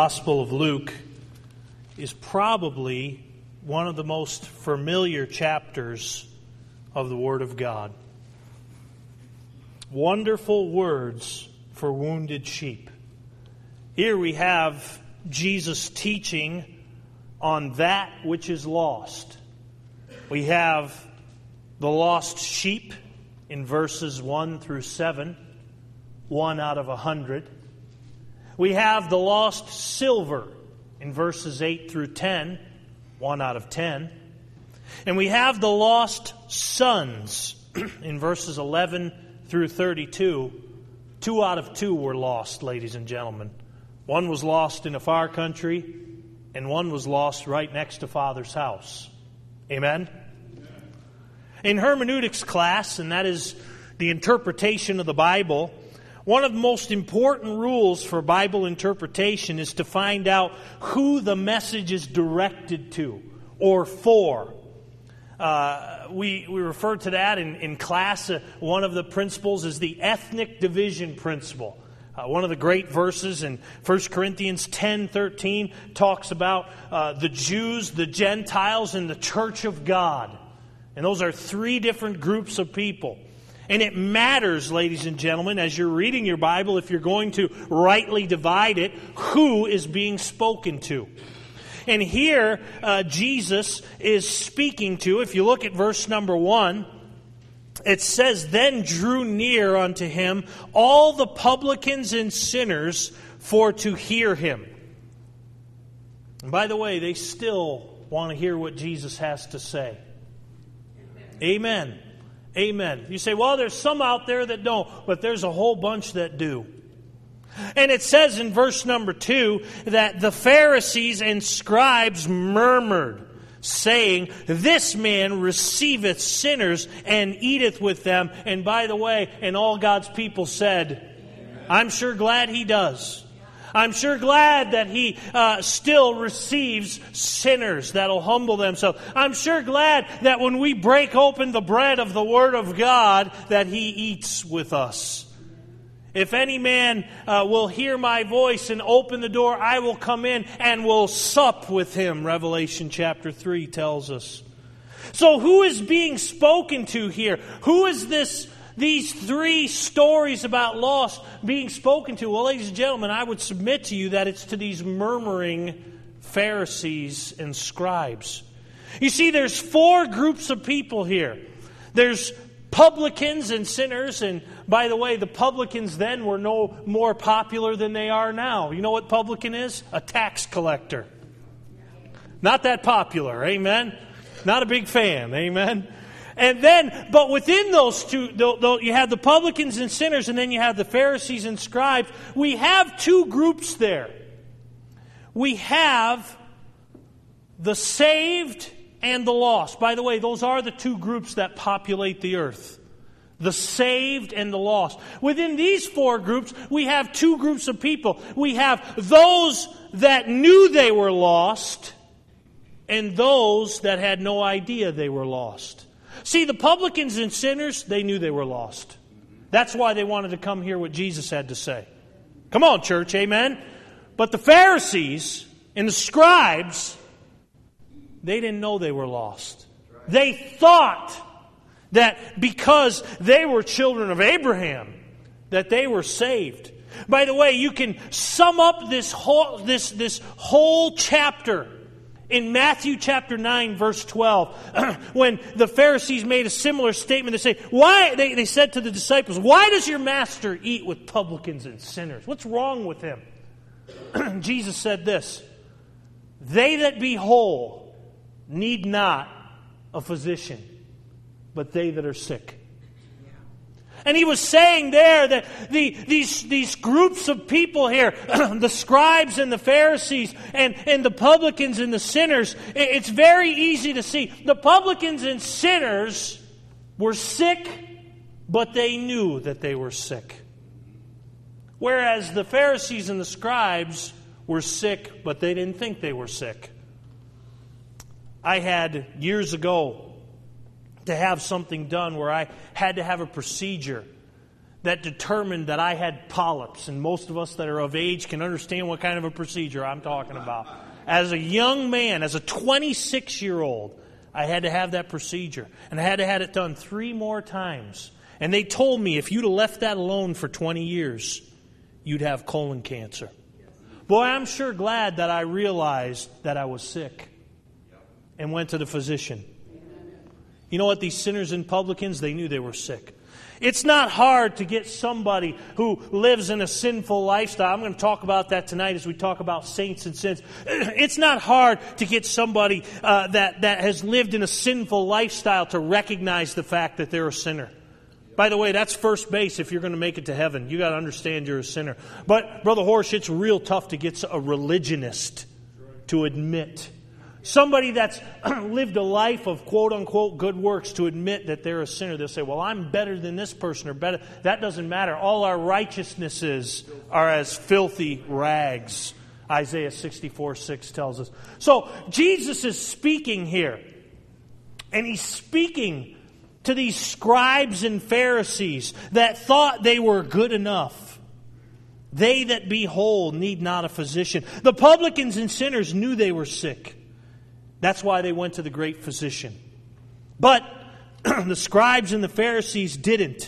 Gospel of Luke is probably one of the most familiar chapters of the Word of God. Wonderful words for wounded sheep. Here we have Jesus teaching on that which is lost. We have the lost sheep in verses 1 through 7, 1 out of 100. We have the lost silver in verses 8 through 10, 1 out of 10. And we have the lost sons in verses 11 through 32. 2 out of 2 were lost, ladies and gentlemen. One was lost in a far country, and one was lost right next to Father's house. Amen? In hermeneutics class, and that is the interpretation of the Bible, one of the most important rules for Bible interpretation is to find out who the message is directed to or for. We refer to that in class. One of the principles is the ethnic division principle. One of the great verses in 1 Corinthians 10:13 talks about the Jews, the Gentiles, and the church of God. And those are 3 different groups of people. And it matters, ladies and gentlemen, as you're reading your Bible, if you're going to rightly divide it, who is being spoken to. And here, Jesus is speaking to, if you look at verse number 1, it says, "Then drew near unto him all the publicans and sinners for to hear him." And by the way, they still want to hear what Jesus has to say. Amen. Amen. You say, well, there's some out there that don't, but there's a whole bunch that do. And it says in verse number 2 that the Pharisees and scribes murmured, saying, "This man receiveth sinners and eateth with them." And by the way, and all God's people said, I'm sure glad he does. I'm sure glad that he still receives sinners that'll humble themselves. I'm sure glad that when we break open the bread of the Word of God, that he eats with us. If any man will hear my voice and open the door, I will come in and will sup with him, Revelation chapter 3 tells us. So who is being spoken to here? Who is these 3 stories about lost being spoken to? Well, ladies and gentlemen, I would submit to you that it's to these murmuring Pharisees and scribes. You see, there's 4 groups of people here. There's publicans and sinners, and by the way, the publicans then were no more popular than they are now. You know what publican is? A tax collector. Not that popular, amen? Not a big fan, amen? And then, but within those 2, you have the publicans and sinners, and then you have the Pharisees and scribes. We have 2 groups there. We have the saved and the lost. By the way, those are the 2 groups that populate the earth. The saved and the lost. Within these 4 groups, we have 2 groups of people. We have those that knew they were lost, and those that had no idea they were lost. See, the publicans and sinners, they knew they were lost. That's why they wanted to come hear what Jesus had to say. Come on, church, amen? But the Pharisees and the scribes, they didn't know they were lost. They thought that because they were children of Abraham, that they were saved. By the way, you can sum up this whole chapter in Matthew chapter 9, verse 12, when the Pharisees made a similar statement. They said to the disciples, "Why does your master eat with publicans and sinners? What's wrong with him?" Jesus said this, "They that be whole need not a physician, but they that are sick." And he was saying there that these groups of people here, the scribes and the Pharisees and the publicans and the sinners, it's very easy to see. The publicans and sinners were sick, but they knew that they were sick. Whereas the Pharisees and the scribes were sick, but they didn't think they were sick. I had years ago to have something done where I had to have a procedure that determined that I had polyps. And most of us that are of age can understand what kind of a procedure I'm talking about. As a young man, as a 26-year-old, I had to have that procedure. And I had to have it done 3 more times. And they told me if you'd have left that alone for 20 years, you'd have colon cancer. Boy, I'm sure glad that I realized that I was sick and went to the physician. You know what? These sinners and publicans, they knew they were sick. It's not hard to get somebody who lives in a sinful lifestyle. I'm going to talk about that tonight as we talk about saints and sins. It's not hard to get somebody that has lived in a sinful lifestyle to recognize the fact that they're a sinner. By the way, that's first base if you're going to make it to heaven. You got to understand you're a sinner. But, Brother Horsch, it's real tough to get a religionist to admit. Somebody that's lived a life of quote-unquote good works to admit that they're a sinner. They'll say, well, I'm better than this person or better. That doesn't matter. All our righteousnesses are as filthy rags. Isaiah 64:6 tells us. So Jesus is speaking here. And He's speaking to these scribes and Pharisees that thought they were good enough. They that be whole need not a physician. The publicans and sinners knew they were sick. That's why they went to the great physician. But the scribes and the Pharisees didn't.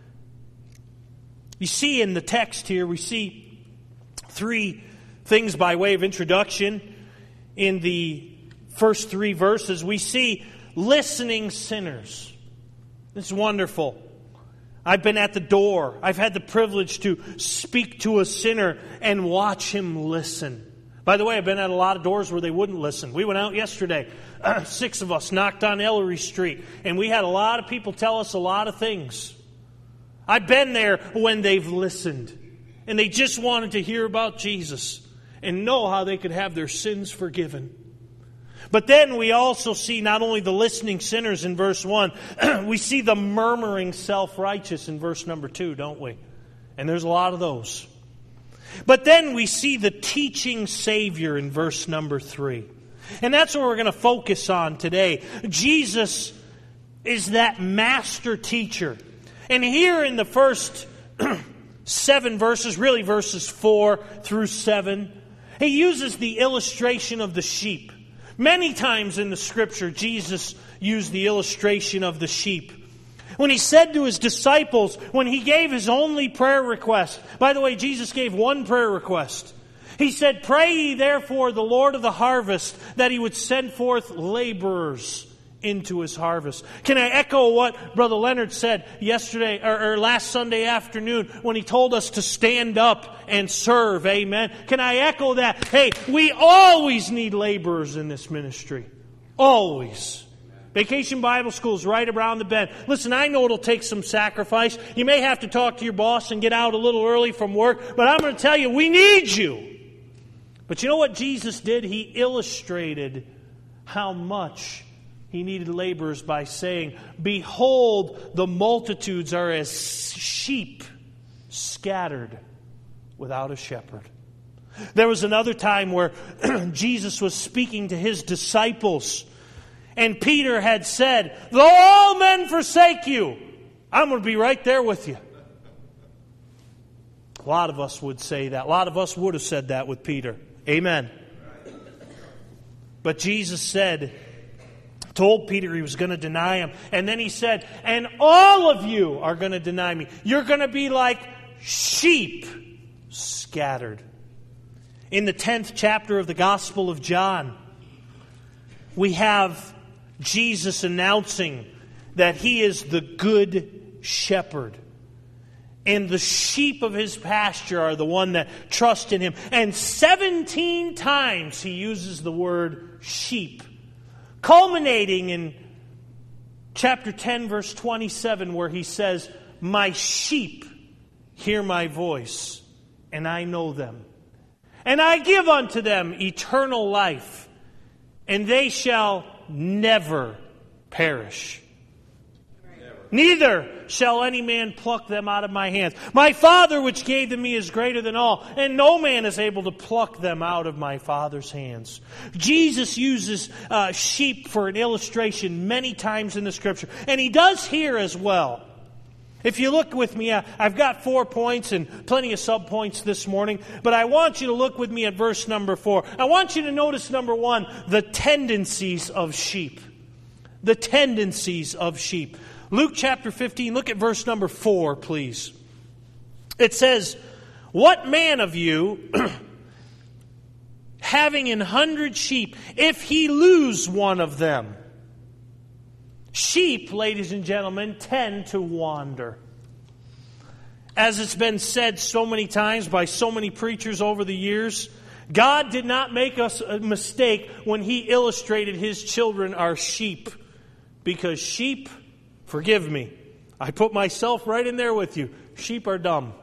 You see in the text here, we see 3 things by way of introduction. In the first 3 verses, we see listening sinners. It's wonderful. I've been at the door. I've had the privilege to speak to a sinner and watch him listen. By the way, I've been at a lot of doors where they wouldn't listen. We went out yesterday. 6 of us knocked on Ellery Street. And we had a lot of people tell us a lot of things. I've been there when they've listened. And they just wanted to hear about Jesus. And know how they could have their sins forgiven. But then we also see not only the listening sinners in verse 1. We see the murmuring self-righteous in verse number 2, don't we? And there's a lot of those. But then we see the teaching Savior in verse number 3. And that's what we're going to focus on today. Jesus is that master teacher. And here in the first 7 verses, really verses 4 through 7, He uses the illustration of the sheep. Many times in the Scripture, Jesus used the illustration of the sheep. When He said to His disciples, when He gave His only prayer request, by the way, Jesus gave one prayer request. He said, pray ye therefore the Lord of the harvest that He would send forth laborers into His harvest. Can I echo what Brother Leonard said yesterday or last Sunday afternoon when he told us to stand up and serve? Amen. Can I echo that? Hey, we always need laborers in this ministry. Always. Vacation Bible School is right around the bend. Listen, I know it'll take some sacrifice. You may have to talk to your boss and get out a little early from work, but I'm going to tell you, we need you. But you know what Jesus did? He illustrated how much He needed laborers by saying, behold, the multitudes are as sheep scattered without a shepherd. There was another time where Jesus was speaking to His disciples. And Peter had said, though all men forsake you, I'm going to be right there with you. A lot of us would say that. A lot of us would have said that with Peter. Amen. But Jesus told Peter He was going to deny Him. And then He said, and all of you are going to deny me. You're going to be like sheep scattered. In the 10th chapter of the Gospel of John, we have Jesus announcing that He is the good shepherd. And the sheep of His pasture are the one that trust in Him. And 17 times He uses the word sheep. Culminating in chapter 10 verse 27 where He says, my sheep hear my voice and I know them. And I give unto them eternal life. And they shall never perish. Neither shall any man pluck them out of my hands. My Father which gave them me is greater than all, and no man is able to pluck them out of my Father's hands. Jesus uses sheep for an illustration many times in the Scripture. And He does here as well. If you look with me, I've got 4 points and plenty of subpoints this morning, but I want you to look with me at verse number 4. I want you to notice, number 1, the tendencies of sheep. The tendencies of sheep. Luke chapter 15, look at verse number 4, please. It says, "What man of you, having 100 sheep, if he lose one of them?" Sheep, ladies and gentlemen, tend to wander. As it's been said so many times by so many preachers over the years, God did not make us a mistake when He illustrated His children are sheep. Because sheep, forgive me, I put myself right in there with you. Sheep are dumb.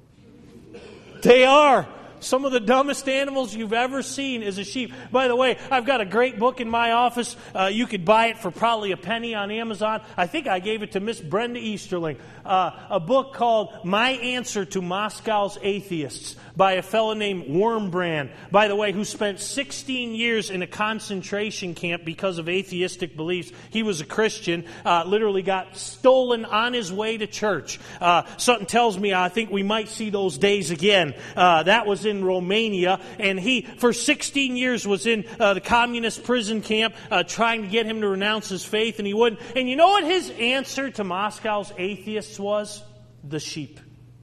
They are. Some of the dumbest animals you've ever seen is a sheep. By the way, I've got a great book in my office. You could buy it for probably a penny on Amazon. I think I gave it to Miss Brenda Easterling. A book called My Answer to Moscow's Atheists by a fellow named Wurmbrand. By the way, who spent 16 years in a concentration camp because of atheistic beliefs. He was a Christian, literally got stolen on his way to church. Something tells me I think we might see those days again. That was in Romania, and he, for 16 years, was in the communist prison camp trying to get him to renounce his faith, and he wouldn't. And you know what his answer to Moscow's atheists was? The sheep.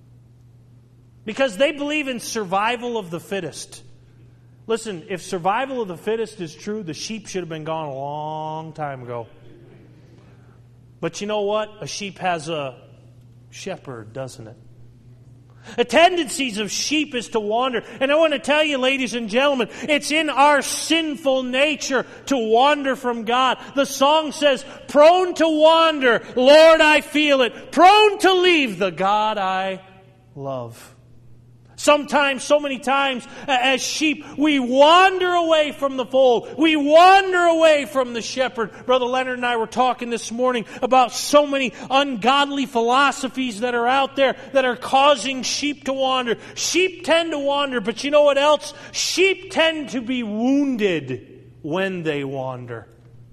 Because they believe in survival of the fittest. Listen, if survival of the fittest is true, the sheep should have been gone a long time ago. But you know what? A sheep has a shepherd, doesn't it? The tendencies of sheep is to wander. And I want to tell you, ladies and gentlemen, it's in our sinful nature to wander from God. The song says, "Prone to wander, Lord, I feel it. Prone to leave the God I love." Sometimes, so many times, as sheep, we wander away from the fold. We wander away from the shepherd. Brother Leonard and I were talking this morning about so many ungodly philosophies that are out there that are causing sheep to wander. Sheep tend to wander, but you know what else? Sheep tend to be wounded when they wander.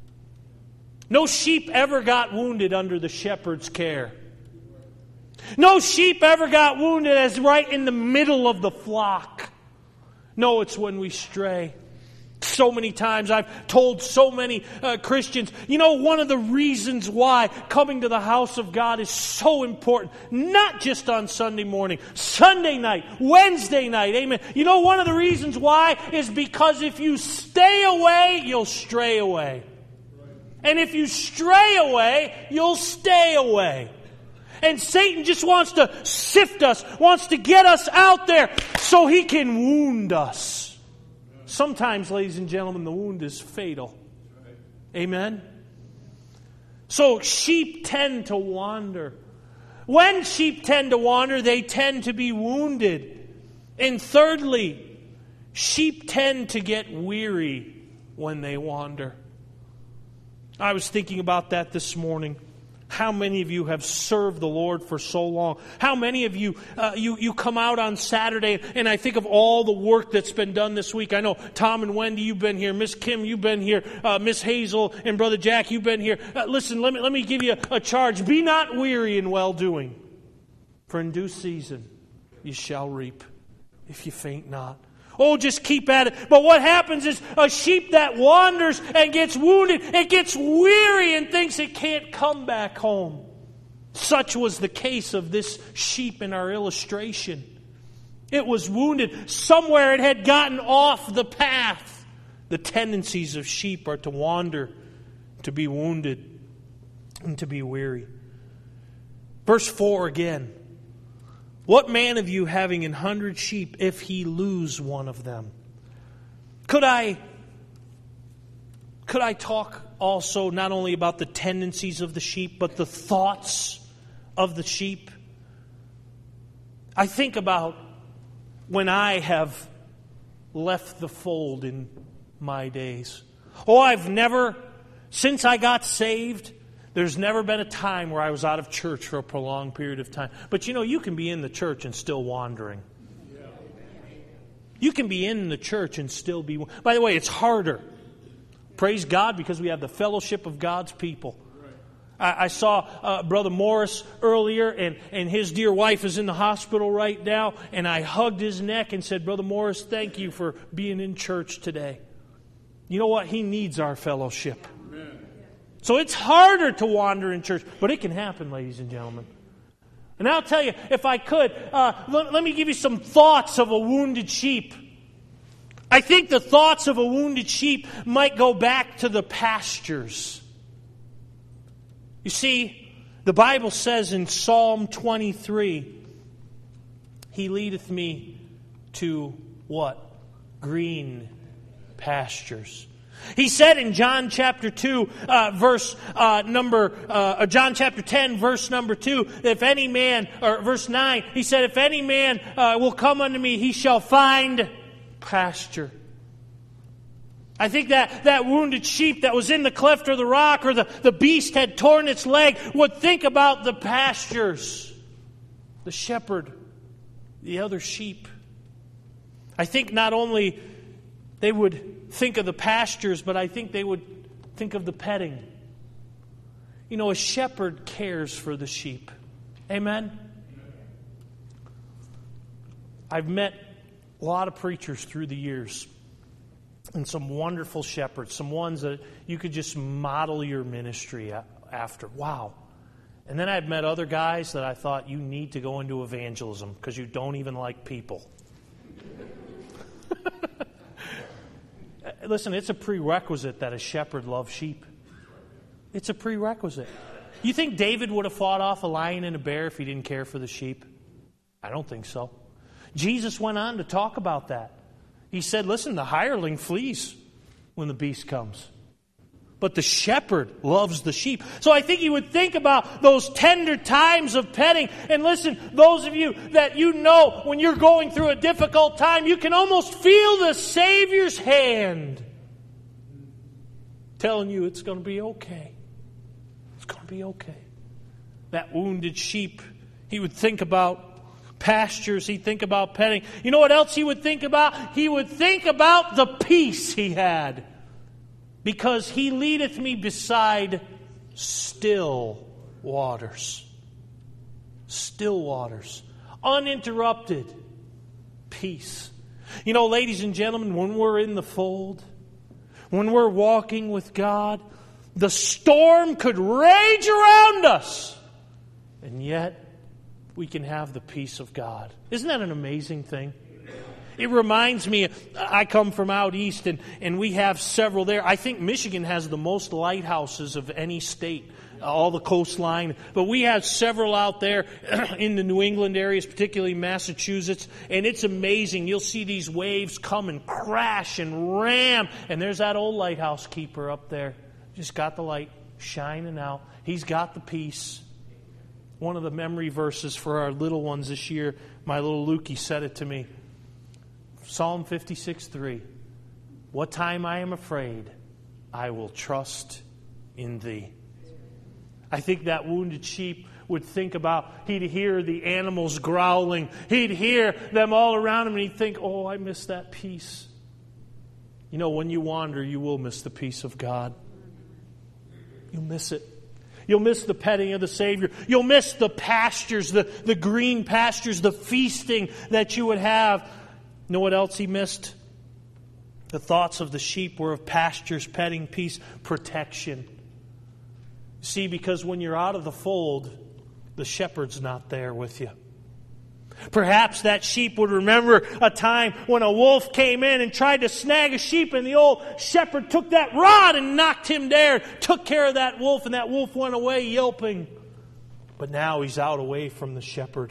No sheep ever got wounded under the shepherd's care. No sheep ever got wounded as right in the middle of the flock. No, it's when we stray. So many times I've told so many Christians, you know, one of the reasons why coming to the house of God is so important, not just on Sunday morning, Sunday night, Wednesday night, amen. You know, one of the reasons why is because if you stay away, you'll stray away. And if you stray away, you'll stay away. And Satan just wants to sift us, wants to get us out there so he can wound us. Sometimes, ladies and gentlemen, the wound is fatal. Amen? So sheep tend to wander. When sheep tend to wander, they tend to be wounded. And thirdly, sheep tend to get weary when they wander. I was thinking about that this morning. How many of you have served the Lord for so long? How many of you, you come out on Saturday, and I think of all the work that's been done this week. I know Tom and Wendy, you've been here. Miss Kim, you've been here. Miss Hazel and Brother Jack, you've been here. Listen, let me give you a charge. Be not weary in well-doing, for in due season you shall reap, if you faint not. Oh, just keep at it. But what happens is a sheep that wanders and gets wounded, it gets weary and thinks it can't come back home. Such was the case of this sheep in our illustration. It was wounded. Somewhere it had gotten off the path. The tendencies of sheep are to wander, to be wounded, and to be weary. Verse 4 again. What man of you having 100 sheep, if he lose one of them? Could I talk also not only about the tendencies of the sheep, but the thoughts of the sheep? I think about when I have left the fold in my days. Oh, I've never, since I got saved, there's never been a time where I was out of church for a prolonged period of time. But you know, you can be in the church and still wandering. You can be in the church and still be... By the way, it's harder. Praise God, because we have the fellowship of God's people. I saw Brother Morris earlier, and his dear wife is in the hospital right now, and I hugged his neck and said, Brother Morris, thank you for being in church today. You know what? He needs our fellowship. Amen. So it's harder to wander in church, but it can happen, ladies and gentlemen. And I'll tell you, if I could, let me give you some thoughts of a wounded sheep. I think the thoughts of a wounded sheep might go back to the pastures. You see, the Bible says in Psalm 23, He leadeth me to what? Green pastures. He said in John chapter 2, John chapter 10, verse number 2, if any man, or verse 9, he said, if any man will come unto me, he shall find pasture. I think that wounded sheep that was in the cleft of the rock, or the beast had torn its leg, would think about the pastures, the shepherd, the other sheep. I think not only they would think of the pastures, but I think they would think of the petting. You know, a shepherd cares for the sheep. Amen? I've met a lot of preachers through the years, and some wonderful shepherds, some ones that you could just model your ministry after. Wow. And then I've met other guys that I thought, you need to go into evangelism because you don't even like people. Listen, it's a prerequisite that a shepherd loves sheep. It's a prerequisite. You think David would have fought off a lion and a bear if he didn't care for the sheep? I don't think so. Jesus went on to talk about that. He said, listen, the hireling flees when the beast comes, but the shepherd loves the sheep. So I think he would think about those tender times of petting. And listen, those of you that you know when you're going through a difficult time, you can almost feel the Savior's hand telling you it's going to be okay. It's going to be okay. That wounded sheep, he would think about pastures, he'd think about petting. You know what else he would think about? He would think about the peace he had. Because he leadeth me beside still waters. Still waters. Uninterrupted peace. You know, ladies and gentlemen, when we're in the fold, when we're walking with God, the storm could rage around us, and yet we can have the peace of God. Isn't that an amazing thing? It reminds me, I come from out east, and we have several there. I think Michigan has the most lighthouses of any state, all the coastline. But we have several out there in the New England areas, particularly Massachusetts. And it's amazing. You'll see these waves come and crash and ram. And there's that old lighthouse keeper up there. Just got the light shining out. He's got the peace. One of the memory verses for our little ones this year, my little Lukey said it to me. Psalm 56:3. What time I am afraid, I will trust in thee. I think that wounded sheep would think about, he'd hear the animals growling. He'd hear them all around him, and he'd think, oh, I miss that peace. You know, when you wander, you will miss the peace of God. You'll miss it. You'll miss the petting of the Savior. You'll miss the pastures, the green pastures, the feasting that you would have. You know what else he missed? The thoughts of the sheep were of pastures, petting, peace, protection. See, because when you're out of the fold, the shepherd's not there with you. Perhaps that sheep would remember a time when a wolf came in and tried to snag a sheep, and the old shepherd took that rod and knocked him down, took care of that wolf, and that wolf went away yelping. But now he's out away from the shepherd,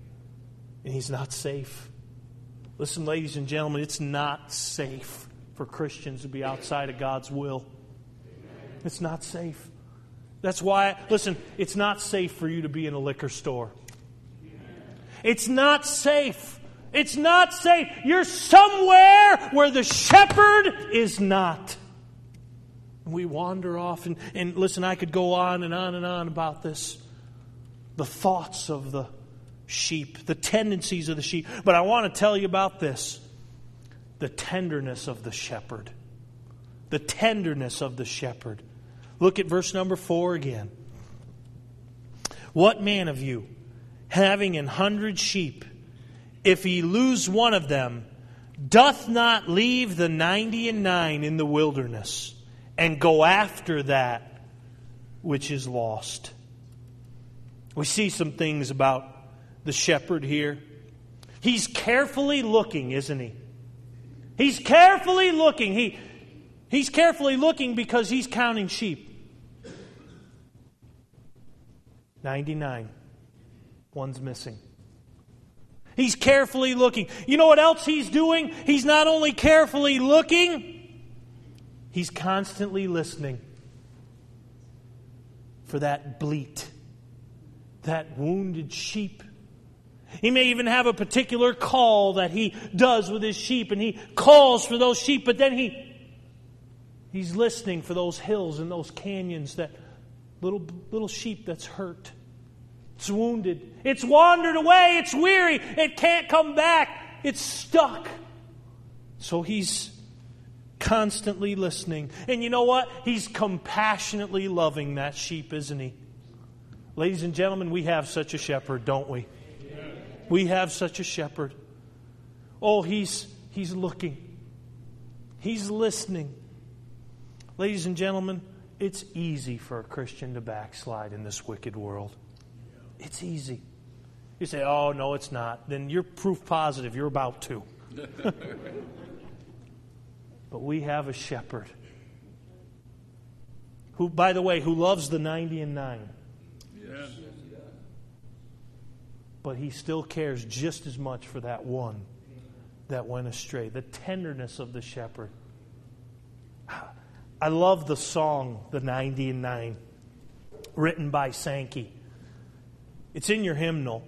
and he's not safe. Listen, ladies and gentlemen, it's not safe for Christians to be outside of God's will. It's not safe. That's why, listen, it's not safe for you to be in a liquor store. It's not safe. It's not safe. You're somewhere where the shepherd is not. We wander off, and listen, I could go on and on and on about this. The thoughts of the sheep, the tendencies of the sheep. But I want to tell you about this. The tenderness of the shepherd. The tenderness of the shepherd. Look at verse number 4 again. What man of you, having 100 sheep, if he lose one of them, doth not leave the 99 in the wilderness, and go after that which is lost? We see some things about the shepherd here. He's carefully looking, isn't he? He's carefully looking. He's carefully looking because he's counting sheep. 99. One's missing. He's carefully looking. You know what else he's doing? He's not only carefully looking, he's constantly listening for that bleat, that wounded sheep. He may even have a particular call that he does with his sheep, and he calls for those sheep, but then he's listening for those hills and those canyons, that little sheep that's hurt. It's wounded. It's wandered away. It's weary. It can't come back. It's stuck. So he's constantly listening. And you know what? He's compassionately loving that sheep, isn't he? Ladies and gentlemen, we have such a shepherd, don't we? We have such a shepherd. Oh, he's looking. He's listening. Ladies and gentlemen, it's easy for a Christian to backslide in this wicked world. It's easy. You say, oh, no, it's not. Then you're proof positive. You're about to. But we have a shepherd who, by the way, who loves the 99. Yes. But he still cares just as much for that one that went astray. The tenderness of the shepherd. I love the song, The 99, written by Sankey. It's in your hymnal.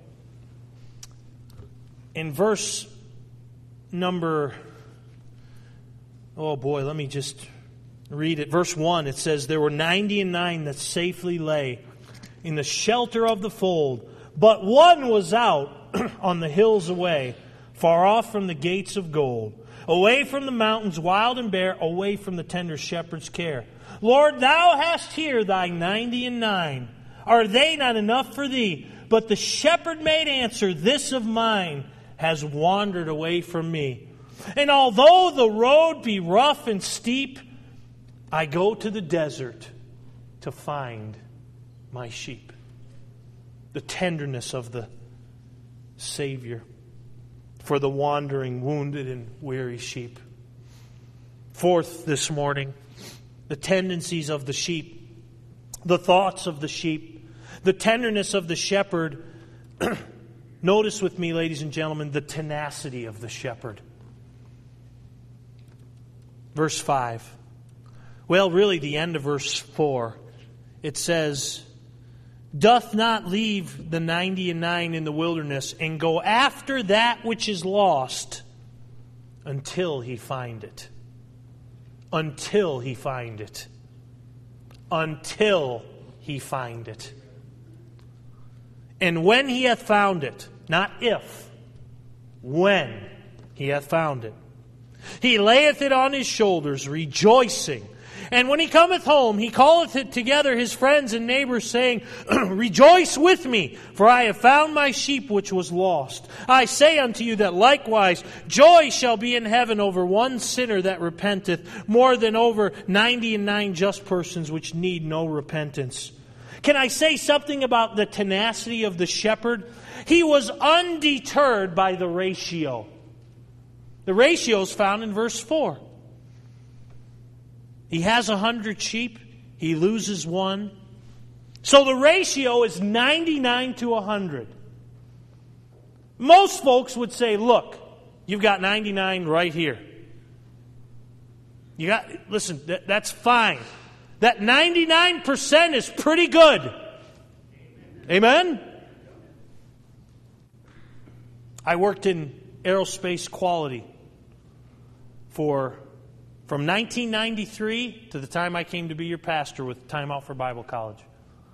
In verse number, let me just read it. Verse 1, it says, there were 99 that safely lay in the shelter of the fold, but one was out on the hills away, far off from the gates of gold, away from the mountains wild and bare, away from the tender shepherd's care. Lord, thou hast here thy 99. Are they not enough for thee? But the shepherd made answer, this of mine has wandered away from me. And although the road be rough and steep, I go to the desert to find my sheep. The tenderness of the Savior for the wandering, wounded, and weary sheep. Fourth this morning, the tendencies of the sheep, the thoughts of the sheep, the tenderness of the shepherd. Notice with me, ladies and gentlemen, the tenacity of the shepherd. Verse 5. Well, really the end of verse 4. It says, doth not leave the 99 in the wilderness, and go after that which is lost until he find it. Until he find it. Until he find it. And when he hath found it, not if, when he hath found it, he layeth it on his shoulders, rejoicing. And when he cometh home, he calleth it together his friends and neighbors, saying, rejoice with me, for I have found my sheep which was lost. I say unto you that likewise joy shall be in heaven over one sinner that repenteth, more than over 99 just persons which need no repentance. Can I say something about the tenacity of the shepherd? He was undeterred by the ratio. The ratio is found in verse 4. He has 100 sheep. He loses one. So the ratio is 99 to 100. Most folks would say, look, you've got 99 right here. Listen, that's fine. That 99% is pretty good. Amen? I worked in aerospace quality from 1993 to the time I came to be your pastor with Time Out for Bible College.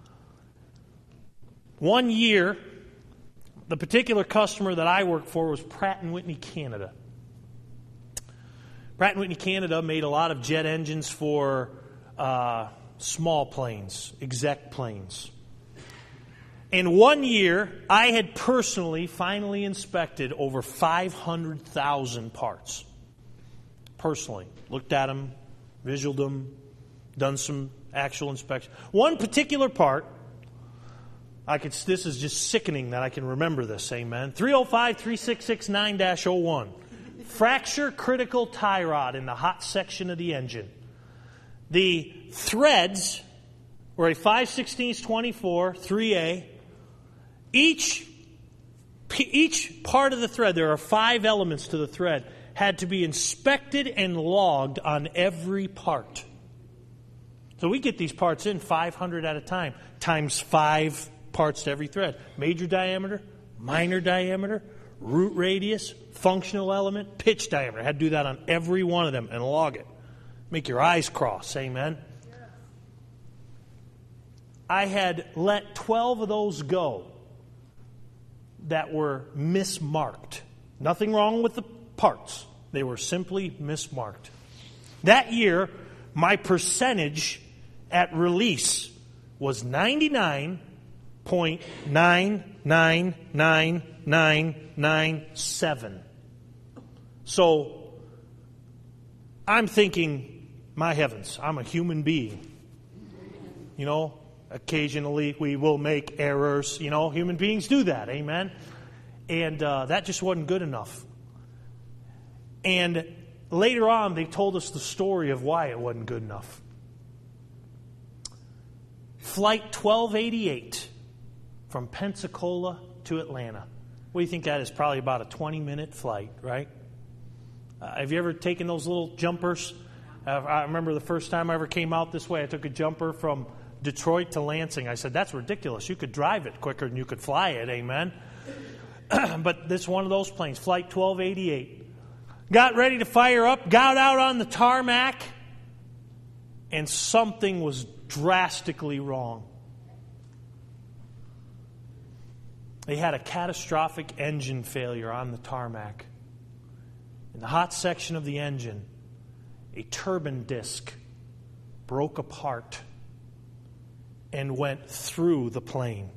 1 year, the particular customer that I worked for was Pratt & Whitney Canada. Pratt & Whitney Canada made a lot of jet engines for small planes, exec planes. In 1 year, I had personally, finally inspected over 500,000 parts. Personally. Looked at them, visualed them, done some actual inspection. One particular part, this is just sickening that I can remember this, amen. 305-3669-01. Fracture critical tie rod in the hot section of the engine. The threads were a 5/16-24, 3A. Each part of the thread, there are 5 elements to the thread, had to be inspected and logged on every part. So we get these parts in 500 at a time, times 5 parts to every thread. Major diameter, minor diameter, root radius, functional element, pitch diameter. I had to do that on every one of them and log it. Make your eyes cross, amen? Yeah. I had let 12 of those go that were mismarked. Nothing wrong with the parts. They were simply mismarked. That year, my percentage at release was 99.999997. So I'm thinking, my heavens, I'm a human being. You know, occasionally we will make errors. You know, human beings do that, amen? And that just wasn't good enough. And later on, they told us the story of why it wasn't good enough. Flight 1288 from Pensacola to Atlanta. What do you think that is? Probably about a 20-minute flight, right? Have you ever taken those little jumpers? I remember the first time I ever came out this way, I took a jumper from Detroit to Lansing. I said, that's ridiculous. You could drive it quicker than you could fly it, amen? But this is one of those planes, Flight 1288. Got ready to fire up, got out on the tarmac, and something was drastically wrong. They had a catastrophic engine failure on the tarmac. In the hot section of the engine, a turbine disc broke apart and went through the plane,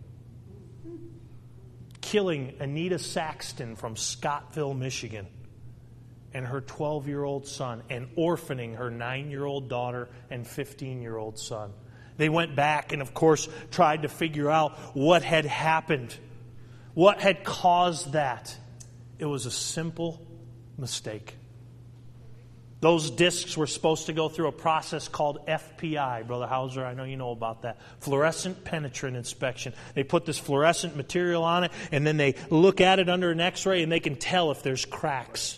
killing Anita Saxton from Scottville, Michigan, and her 12-year-old son, and orphaning her 9-year-old daughter and 15-year-old son. They went back and, of course, tried to figure out what had happened, what had caused that. It was a simple mistake. Those discs were supposed to go through a process called FPI. Brother Hauser, I know you know about that. Fluorescent penetrant inspection. They put this fluorescent material on it, and then they look at it under an X-ray, and they can tell if there's cracks.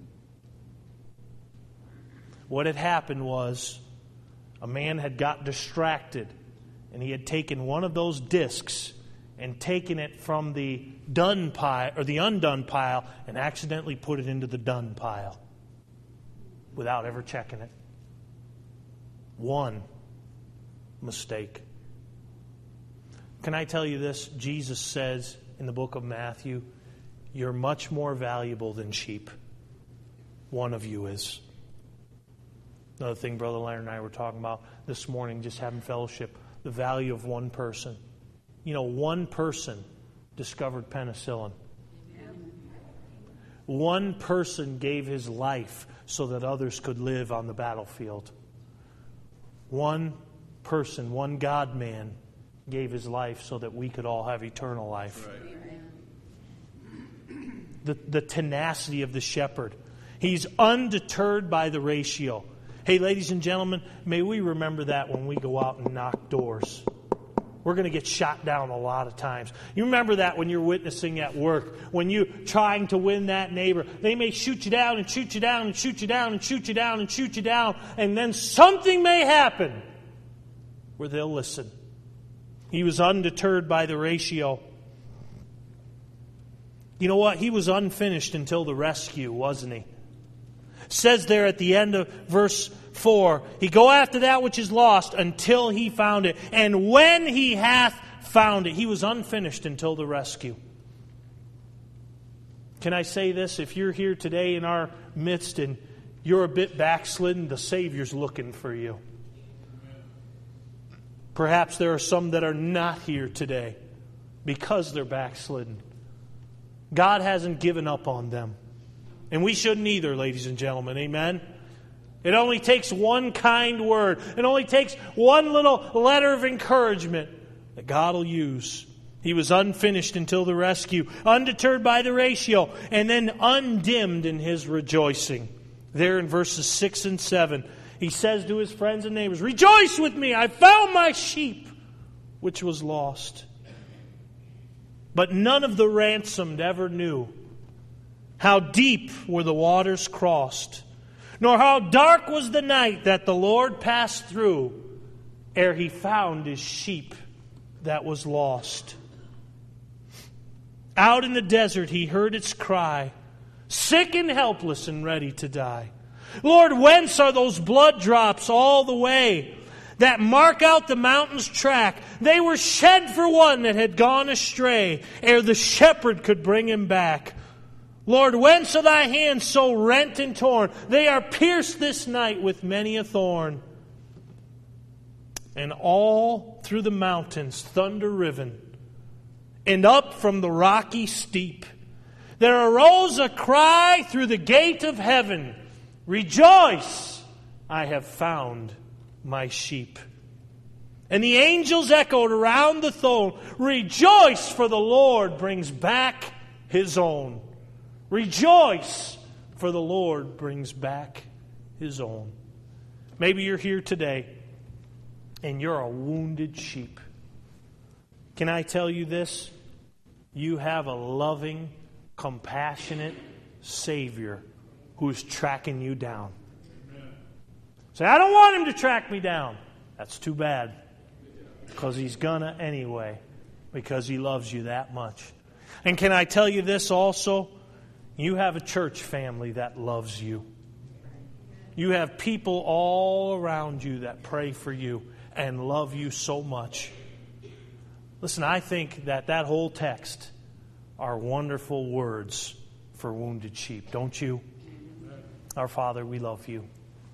What had happened was a man had got distracted, and he had taken one of those discs and taken it from the done pile or the undone pile and accidentally put it into the done pile without ever checking it. One mistake. Can I tell you this? Jesus says in the book of Matthew, you're much more valuable than sheep. One of you is. Another thing Brother Leonard and I were talking about this morning, just having fellowship, the value of one person. You know, one person discovered penicillin. One person gave his life so that others could live on the battlefield. One person, one God-man, gave his life so that we could all have eternal life. Right. The tenacity of the shepherd. He's undeterred by the ratio. Hey, ladies and gentlemen, may we remember that when we go out and knock doors. We're going to get shot down a lot of times. You remember that when you're witnessing at work, when you're trying to win that neighbor. They may shoot you down and shoot you down and shoot you down and shoot you down and shoot you down, and then something may happen where they'll listen. He was undeterred by the ratio. You know what? He was unfinished until the rescue, wasn't he? It says there at the end of verse 4, he go after that which is lost until he found it. And when he hath found it, he was unfinished until the rescue. Can I say this? If you're here today in our midst and you're a bit backslidden, the Savior's looking for you. Perhaps there are some that are not here today. because they're backslidden. God hasn't given up on them. And we shouldn't either, ladies and gentlemen. Amen? It only takes one kind word. It only takes one little letter of encouragement that God will use. He was unfinished until the rescue, undeterred by the ratio, and then undimmed in His rejoicing. There in verses 6 and 7, He says to His friends and neighbors, "Rejoice with me, I found my sheep, which was lost." But none of the ransomed ever knew how deep were the waters crossed, nor how dark was the night that the Lord passed through, ere He found His sheep that was lost. Out in the desert He heard its cry, sick and helpless and ready to die. "Lord, whence are those blood drops all the way that mark out the mountain's track? They were shed for one that had gone astray, ere the shepherd could bring him back. Lord, whence are thy hands so rent and torn? They are pierced this night with many a thorn." And all through the mountains, thunder riven, and up from the rocky steep, there arose a cry through the gate of heaven, "Rejoice, I have found my sheep." And the angels echoed around the throne, "Rejoice, for the Lord brings back His own." Rejoice, for the Lord brings back His own. Maybe you're here today and you're a wounded sheep. Can I tell you this? You have a loving, compassionate Savior who's tracking you down. Say, "I don't want Him to track me down." That's too bad, because He's gonna anyway, because He loves you that much. And can I tell you this also? You have a church family that loves you. You have people all around you that pray for you and love you so much. Listen, I think that whole text are wonderful words for wounded sheep, don't you? Our Father, we love you.